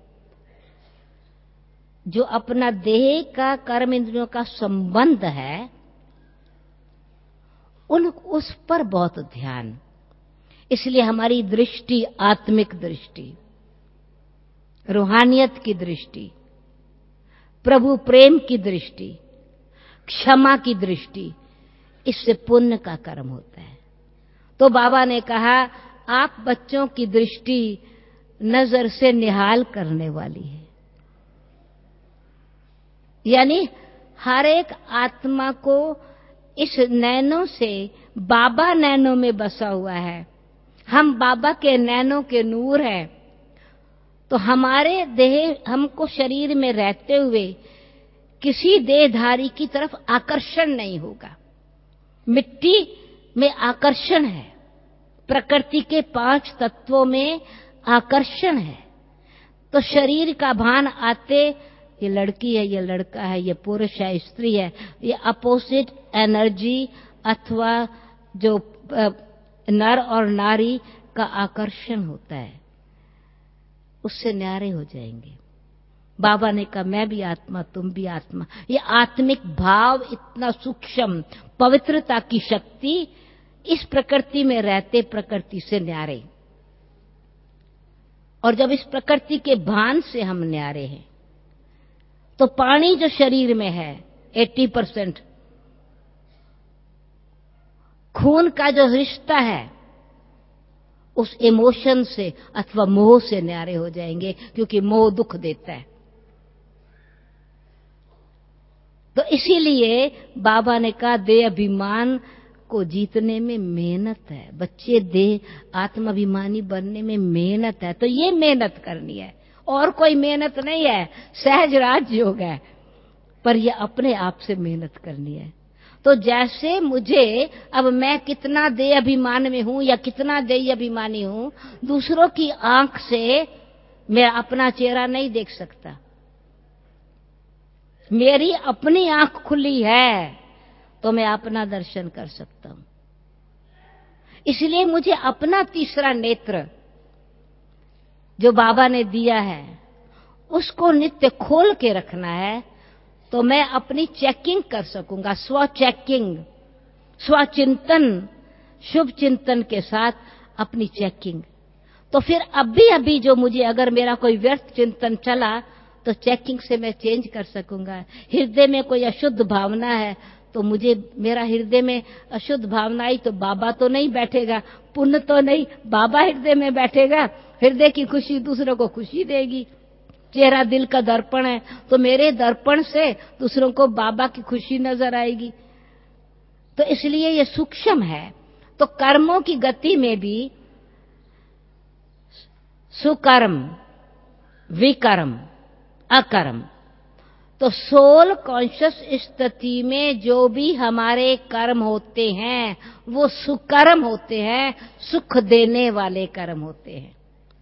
जो अपना देह का कर्म इंद्रियों का संबंध है, उन उस पर बहुत ध्यान। इसलिए हमारी दृष्टि आत्मिक दृष्टि, रूहानियत की दृष्टि, प्रभु प्रेम की दृष्टि, क्षमा की दृष्टि, इससे पुण्य का कर्म होता है। तो बाबा ने कहा आप बच्चों की दृष्टि नजर से निहाल करने वाली है, यानी हर एक आत्मा को इस नैनों से, बाबा नैनों में बसा हुआ है, हम बाबा के नैनों के नूर हैं। तो हमारे देह, हमको शरीर में रहते हुए किसी देहधारी की तरफ आकर्षण नहीं होगा। मिट्टी में आकर्षण है, प्रकृति के पांच तत्वों में आकर्षण है। तो शरीर का भान आते ये लड़की है, ये लड़का है, ये पुरुष है, स्त्री है, ये अपोजिट एनर्जी अथवा जो नर और नारी का आकर्षण होता है, उससे न्यारे हो जाएंगे। बाबा ने कहा मैं भी आत्मा, तुम भी आत्मा। ये आत्मिक भाव इतना सूक्ष्म, पवित्रता की शक्ति, इस प्रकृति में रहते प्रकृति से न्यारे। और जब इस प्रकृति के भान से हम न्यारे हैं, तो पानी जो शरीर में है अस्सी परसेंट, खून का जो रिश्ता है उस इमोशन से अथवा मोह से न्यारे हो जाएंगे, क्योंकि मोह दुख देता है। तो इसीलिए बाबा ने कहा देह अभिमान को जीतने में मेहनत है। बच्चे देह आत्माभिमानी बनने में मेहनत है, तो ये मेहनत करनी है, और कोई मेहनत नहीं है। सहज राज योग है, पर ये अपने आप से मेहनत करनी है। तो जैसे मुझे, अब मैं कितना देह अभिमान में हूं या कितना देह अभिमानी हूं, दूसरों की आंख से मैं अपना चेहरा नहीं देख सकता। मेरी अपनी आंख खुली है तो मैं अपना दर्शन कर सकता हूं। इसलिए मुझे अपना तीसरा नेत्र जो बाबा ने दिया है उसको नित्य खोल के रखना है, तो मैं अपनी चेकिंग कर सकूंगा। स्व चेकिंग, स्वचिंतन, शुभ चिंतन के साथ अपनी चेकिंग। तो फिर अभी अभी जो मुझे, अगर मेरा कोई व्यर्थ चिंतन चला तो चेकिंग से मैं चेंज कर सकूंगा। हृदय में कोई अशुद्ध भावना है तो मुझे, मेरा हृदय में अशुद्ध भावना आई तो बाबा तो नहीं बैठेगा, पुण्य तो नहीं, बाबा हृदय में बैठेगा। हृदय की खुशी दूसरों को खुशी देगी। चेहरा दिल का दर्पण है, तो मेरे दर्पण से दूसरों को बाबा की खुशी नजर आएगी। तो इसलिए ये सूक्ष्म है। तो कर्मों की गति में भी सुकर्म, विकर्म, अकर्म, तो सोल कॉन्शियस स्थिति में जो भी हमारे कर्म होते हैं वो सुकर्म होते हैं, सुख देने वाले कर्म होते हैं।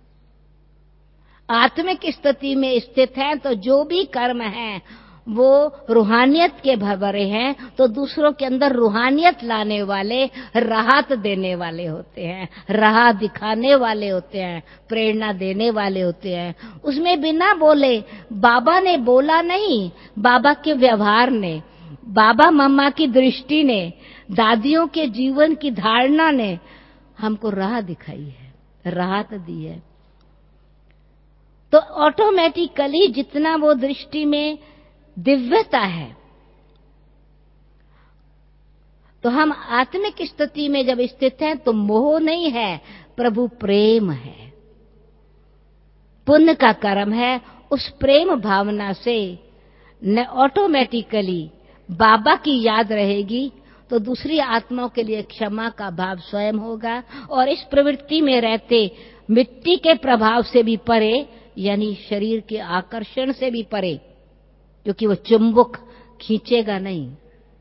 आत्मिक स्थिति में स्थित है तो जो भी कर्म है वो रूहानियत के भरे हैं, तो दूसरों के अंदर रूहानियत लाने वाले, राहत देने वाले होते हैं, राह दिखाने वाले होते हैं, प्रेरणा देने वाले होते हैं। उसमें बिना बोले, बाबा ने बोला नहीं, बाबा के व्यवहार ने, बाबा मम्मा की दृष्टि ने, दादियों के जीवन की धारणा ने हमको राह दिखाई है, राहत दी है। तो ऑटोमेटिकली जितना वो दृष्टि में दिव्यता है, तो हम आत्मिक स्थिति में जब स्थित हैं तो मोह नहीं है, प्रभु प्रेम है, पुण्य का कर्म है। उस प्रेम भावना से न ऑटोमेटिकली बाबा की याद रहेगी, तो दूसरी आत्माओं के लिए क्षमा का भाव स्वयं होगा। और इस प्रवृत्ति में रहते मिट्टी के प्रभाव से भी परे, यानी शरीर के आकर्षण से भी परे, क्योंकि वो चुंबक खींचेगा नहीं।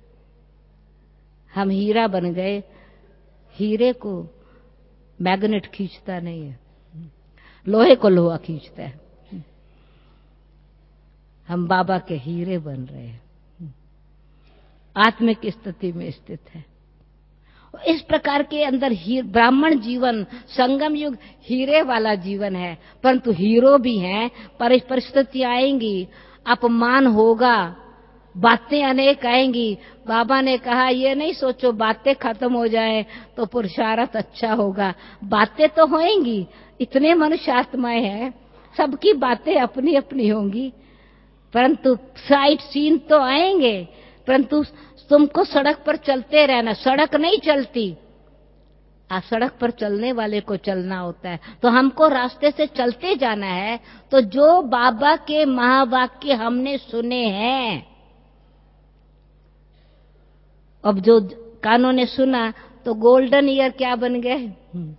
हम हीरा बन गए, हीरे को मैग्नेट खींचता नहीं है, लोहे को लोहा खींचता है। हम बाबा के हीरे बन रहे हैं, आत्मिक स्थिति में स्थित है। इस प्रकार के अंदर ब्राह्मण जीवन, संगम युग हीरे वाला जीवन है, परंतु हीरो भी हैं। परिस्थितियां आएंगी, अपमान होगा, बातें अनेक आएंगी। बाबा ने कहा ये नहीं सोचो बातें खत्म हो जाए तो पुरुषार्थ अच्छा होगा। बातें तो होंगी, इतने मनुष्य आत्माएं हैं, सबकी बातें अपनी अपनी होंगी, परंतु साइड सीन तो आएंगे। परंतु तुमको सड़क पर चलते रहना, सड़क नहीं चलती, आ सड़क पर चलने वाले को चलना होता है। तो हमको रास्ते से चलते जाना है। तो जो बाबा के महावाक्य हमने सुने हैं, अब जो कानों ने सुना तो गोल्डन ईयर क्या बन गए,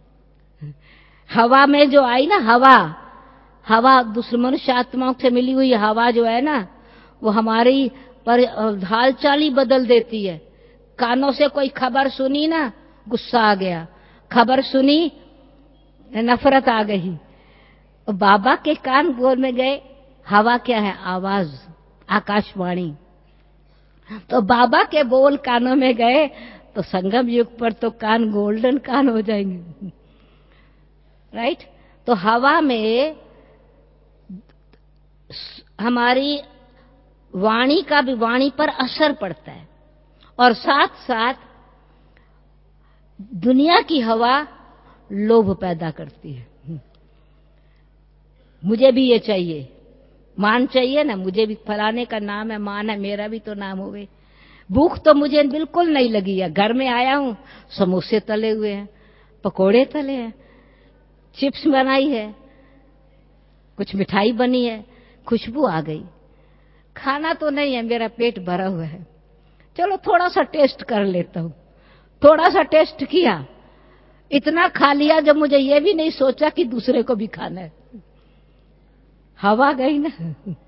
हवा में जो आई ना, हवा हवा दूसरे मनुष्य आत्माओं से मिली हुई हवा जो है ना, वो हमारी पर हालचाल ही बदल देती है। कानों से कोई खबर सुनी ना, गुस्सा आ गया, खबर सुनी नफरत आ गई। बाबा के कान गोल में गए, हवा क्या है, आवाज, आकाशवाणी। तो बाबा के बोल कानों में गए तो संगम युग पर तो कान गोल्डन कान हो जाएंगे, राइट। तो हवा में हमारी वाणी का भी, वाणी पर असर पड़ता है, और साथ साथ दुनिया की हवा लोभ पैदा करती है। मुझे भी ये चाहिए, मान चाहिए ना, मुझे भी फलाने का नाम है, मान है, मेरा भी तो नाम होवे। भूख तो मुझे बिल्कुल नहीं लगी है, घर में आया हूं, समोसे तले हुए हैं, पकोड़े तले हैं, चिप्स बनाई है, कुछ मिठाई बनी है, खुशबू आ गई। खाना तो नहीं है, मेरा पेट भरा हुआ है, चलो थोड़ा सा टेस्ट कर लेता हूं। थोड़ा सा टेस्ट किया, इतना खा लिया जब मुझे ये भी नहीं सोचा कि दूसरे को भी खाना है। हवा गई ना।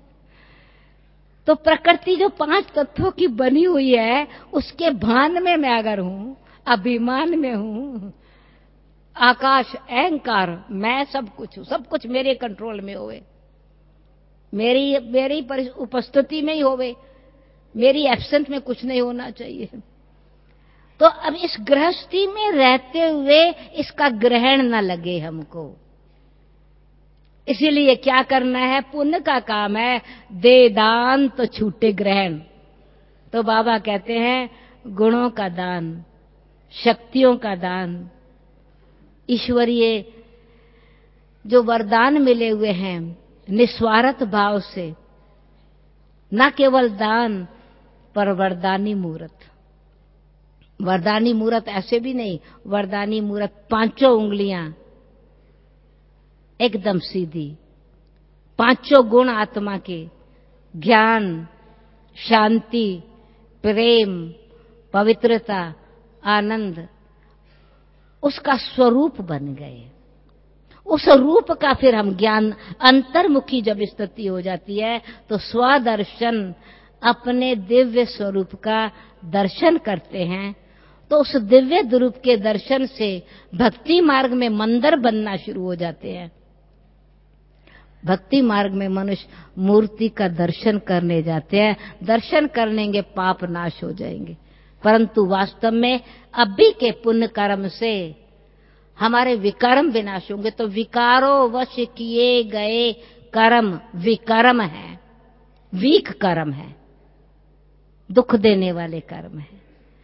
तो प्रकृति जो पांच तत्वों की बनी हुई है, उसके भान में मैं अगर हूं, अभिमान में हूं, आकाश अहंकार, मैं सब कुछ हूं, सब कुछ मेरे कंट्रोल में होवे, मेरी मेरी उपस्थिति में ही होवे, मेरी एब्सेंट में कुछ नहीं होना चाहिए। तो अब इस गृहस्थी में रहते हुए इसका ग्रहण न लगे हमको, इसीलिए क्या करना है, पुण्य का काम है, दे दान तो छूटे ग्रहण। तो बाबा कहते हैं गुणों का दान, शक्तियों का दान, ईश्वरीय जो वरदान मिले हुए हैं, निस्वार्थ भाव से, न केवल दान पर वरदानी मूर्त। वरदानी मूर्त ऐसे भी नहीं, वरदानी मूर्त पांचों उंगलियां एकदम सीधी, पांचों गुण आत्मा के, ज्ञान, शांति, प्रेम, पवित्रता, आनंद, उसका स्वरूप बन गए। उस रूप का फिर हम ज्ञान, अंतर्मुखी जब स्थिति हो जाती है तो स्वदर्शन, अपने दिव्य स्वरूप का दर्शन करते हैं। तो उस दिव्य स्वरूप के दर्शन से भक्ति मार्ग में मंदिर बनना शुरू हो जाते हैं। भक्ति मार्ग में मनुष्य मूर्ति का दर्शन करने जाते हैं, दर्शन करने के पाप नाश हो जाएंगे। परंतु वास्तव में अभी के पुण्य कर्म से हमारे विकर्म विनाश होंगे। तो विकारों वश किए गए कर्म विकर्म है, वीक कर्म है, दुख देने वाले कर्म है,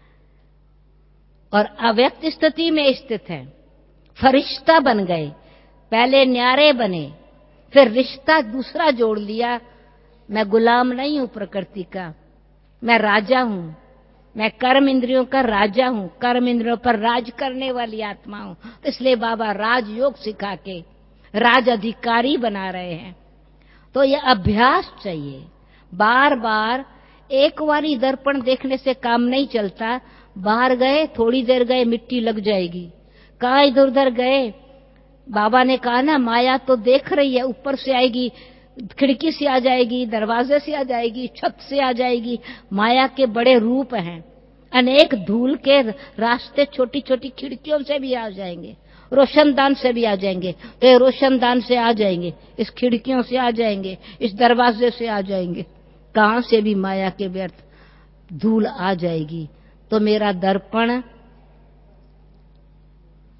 और अव्यक्त स्थिति में स्थित है। फरिश्ता बन गए, पहले न्यारे बने, फिर रिश्ता दूसरा जोड़ लिया। मैं गुलाम नहीं हूं प्रकृति का, मैं राजा हूं, मैं कर्म इंद्रियों का राजा हूं, कर्म इंद्रियों पर राज करने वाली आत्मा हूं। तो इसलिए बाबा राजयोग सिखा के राज अधिकारी बना रहे हैं। तो यह अभ्यास चाहिए, बार बार। एक बारी दर्पण देखने से काम नहीं चलता, बाहर गए, थोड़ी देर गए, मिट्टी लग जाएगी। कहाँ इधर उधर गए, बाबा ने कहा ना, माया तो देख रही है, ऊपर से आएगी, खिड़की से आ जाएगी, दरवाजे से आ जाएगी, छत से आ जाएगी। माया के बड़े रूप हैं, अनेक धूल के रास्ते छोटी छोटी खिड़कियों से भी आ जाएंगे, रोशनदान से भी आ जाएंगे। तो ये रोशनदान से आ जाएंगे, इस खिड़कियों से आ जाएंगे, इस दरवाजे से आ जाएंगे, कहां से भी माया के व्यर्थ धूल आ जाएगी। तो मेरा दर्पण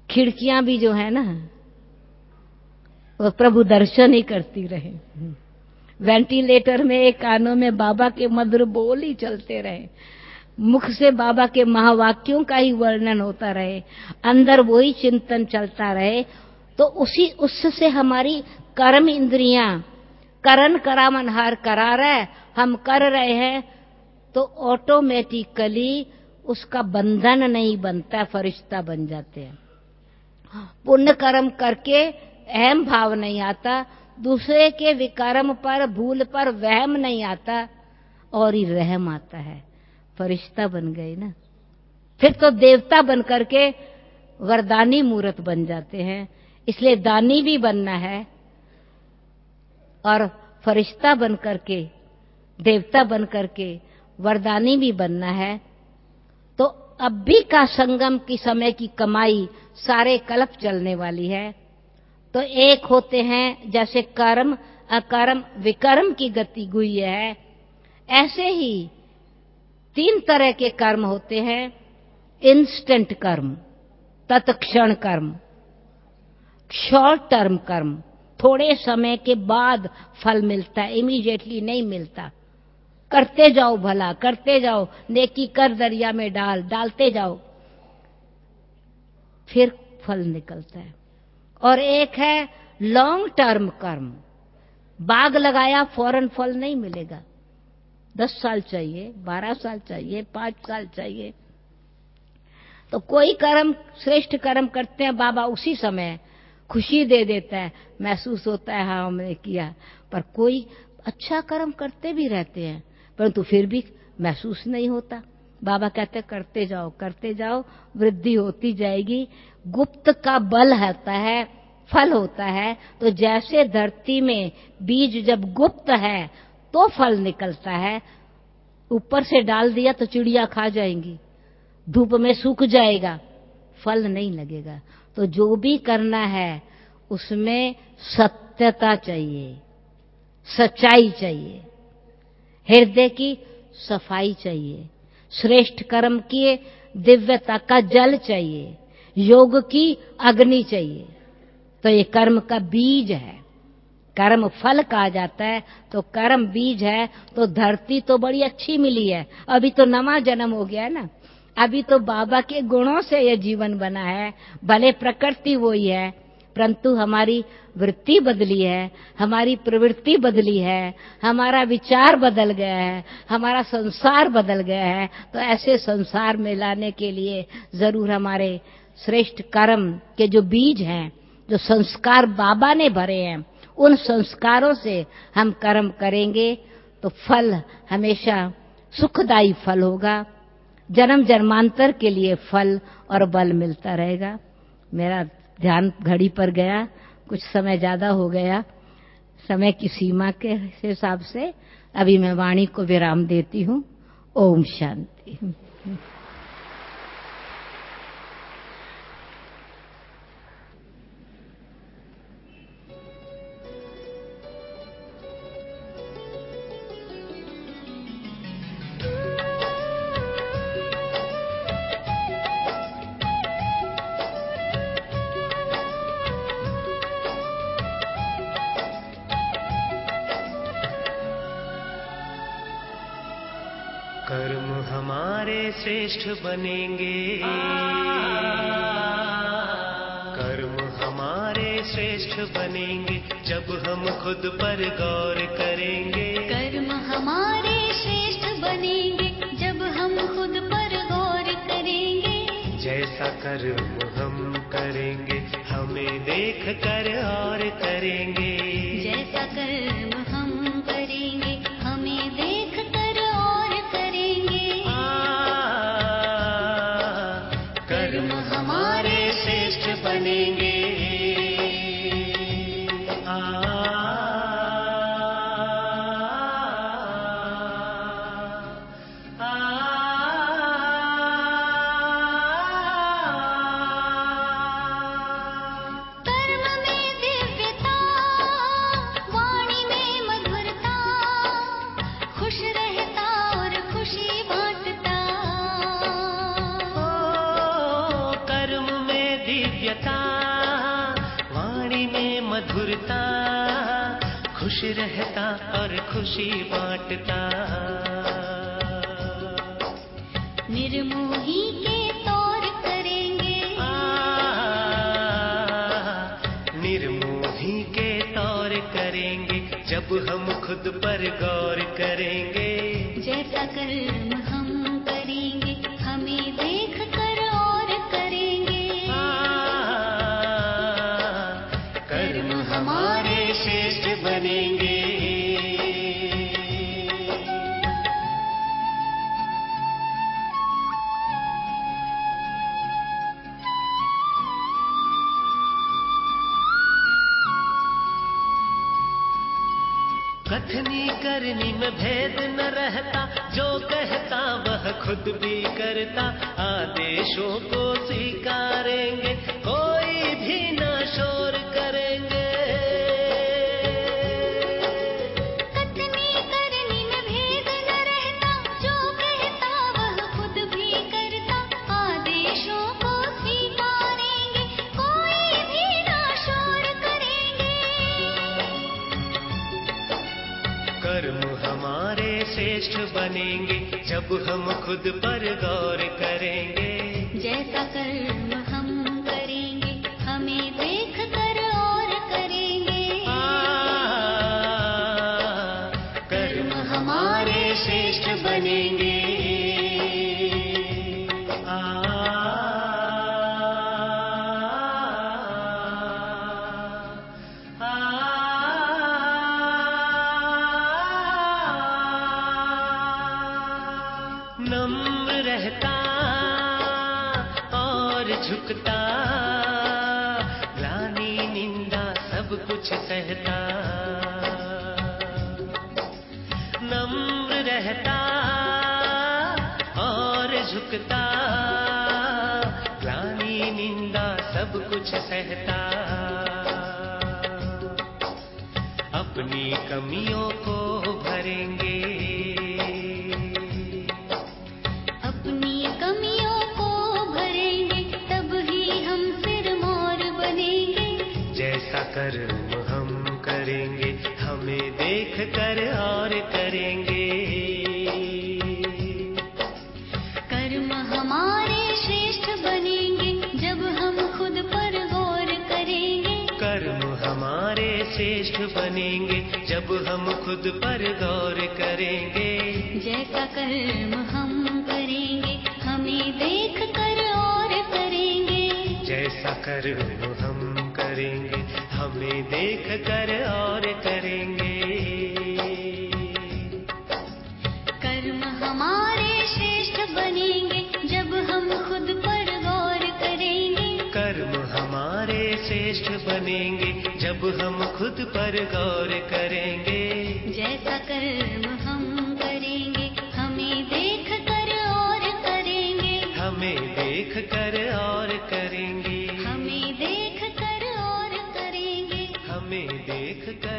खिड़कियां भी जो है ना वो प्रभु दर्शन ही करती रहे। वेंटिलेटर में एक कानों में बाबा के मधुर बोल ही चलते रहे, मुख से बाबा के महावाक्यों का ही वर्णन होता रहे, अंदर वही चिंतन चलता रहे, तो उसी उससे हमारी कर्म इंद्रियां करण करामनहार करा रहे, हम कर रहे हैं, तो ऑटोमेटिकली उसका बंधन नहीं बनता, फरिश्ता बन जाते हैं। पुण्य कर्म करके अहम भाव नहीं आता, दूसरे के विकर्म पर भूल पर वहम नहीं आता, और ही रहम आता है, फरिश्ता बन गए ना। फिर तो देवता बन करके वरदानी मूर्त बन जाते हैं। इसलिए दानी भी बनना है और फरिश्ता बन करके, देवता बन करके वरदानी भी बनना है। तो अभी का संगम की समय की कमाई सारे कल्प चलने वाली है। तो एक होते हैं जैसे कर्म अकर्म विकर्म की गति गुई है, ऐसे ही तीन तरह के कर्म होते हैं। इंस्टेंट कर्म, तत्क्षण कर्म, शॉर्ट टर्म कर्म, थोड़े समय के बाद फल मिलता है, इमीडिएटली नहीं मिलता। करते जाओ भला, करते जाओ, नेकी कर दरिया में डाल, डालते जाओ, फिर फल निकलता है। और एक है लॉन्ग टर्म कर्म, बाग लगाया फौरन फल नहीं मिलेगा, दस साल चाहिए, बारह साल चाहिए, पांच साल चाहिए। तो कोई कर्म श्रेष्ठ कर्म करते हैं, बाबा उसी समय खुशी दे देता है, महसूस होता है हाँ हमने किया। पर कोई अच्छा कर्म करते भी रहते हैं परंतु फिर भी महसूस नहीं होता। बाबा कहते करते जाओ करते जाओ, वृद्धि होती जाएगी। गुप्त का बल होता है, फल होता है। तो जैसे धरती में बीज जब गुप्त है तो फल निकलता है, ऊपर से डाल दिया तो चिड़िया खा जाएंगी, धूप में सूख जाएगा, फल नहीं लगेगा। तो जो भी करना है उसमें सत्यता चाहिए, सच्चाई चाहिए, हृदय की सफाई चाहिए, श्रेष्ठ कर्म की दिव्यता का जल चाहिए, योग की अग्नि चाहिए। तो ये कर्म का बीज है, कर्म फल कहा जाता है। तो कर्म बीज है। तो धरती तो बड़ी अच्छी मिली है, अभी तो नवा जन्म हो गया है ना, अभी तो बाबा के गुणों से ये जीवन बना है। भले प्रकृति वही है परंतु हमारी वृत्ति बदली है, हमारी प्रवृत्ति बदली है, हमारा विचार बदल गया है, हमारा संसार बदल गया है। तो ऐसे संसार में लाने के लिए जरूर हमारे श्रेष्ठ कर्म के जो बीज हैं, जो संस्कार बाबा ने भरे हैं, उन संस्कारों से हम कर्म करेंगे तो फल हमेशा सुखदायी फल होगा। जन्म जन्मांतर के लिए फल और बल मिलता रहेगा। मेरा ध्यान घड़ी पर गया, कुछ समय ज्यादा हो गया, समय की सीमा के हिसाब से अभी मैं वाणी को विराम देती हूँ। ओम शांति। कर्म हमारे श्रेष्ठ बनेंगे, कर्म हमारे श्रेष्ठ बनेंगे जब हम खुद पर गौर करेंगे। कर्म हमारे श्रेष्ठ बनेंगे जब हम खुद पर गौर करेंगे। जैसा कर्म हम करेंगे हमें देख कर और करेंगे। जैसा कर्म हम करेंगे हमें देख कर और करेंगे। कर्म हमारे श्रेष्ठ बनेंगे। कर्म में झुकता, खुश रहता और खुशी बांटता। निर्मोही के तौर करेंगे, आ, निर्मोही के तौर करेंगे जब हम खुद पर गौर करेंगे। जैसा कर्म हम करेंगे हमें देख कर और करेंगे। आ, कर्म हमारे श्रेष्ठ बनेंगे। कथनी करनी में भेद न रहता, जो कहता वह खुद भी करता। आदेशों को स्वीकारेंगे, कोई भी न शोर करेंगे। कथनी करनी में भेद न रहता, जो कहता वह खुद भी करता। आदेशों को स्वीकारेंगे, कोई भी न शोर करेंगे। कर्म हमारे श्रेष्ठ बनेंगे जब हम खुद पर गौर करेंगे। जैसा कर्म हम करेंगे हमें देख कर और करेंगे। आ, कर्म हमारे श्रेष्ठ बनेंगे। आ, आ, नम्र रहता और झुकता, ग्लानि निंदा सब कुछ सहता। नम्र रहता और झुकता, ग्लानि निंदा सब कुछ सहता। अपनी कमियों को भरेंगे, अपनी कमियों को भरेंगे तब ही हम सिर मोर बनेंगे। जैसा कर्म हम करेंगे हमें देख कर और करेंगे। कर्म हमारे श्रेष्ठ बनेंगे जब हम खुद पर गौर करेंगे। कर्म हमारे श्रेष्ठ बनेंगे जब हम खुद पर गौर करेंगे। जैसा कर्म हम करेंगे हमें देख कर और करेंगे। जैसा कर्म हम करेंगे हमें देख कर और करेंगे। कर्म हमारे श्रेष्ठ बनेंगे जब हम खुद पर गौर करेंगे। कर्म हमारे श्रेष्ठ बनेंगे जब हम खुद पर गौर करेंगे। जैसा कर्म हम करेंगे हमें देख कर और करेंगे। हमें देख कर और करेंगे। हमें देख कर और करेंगे। हमें देख कर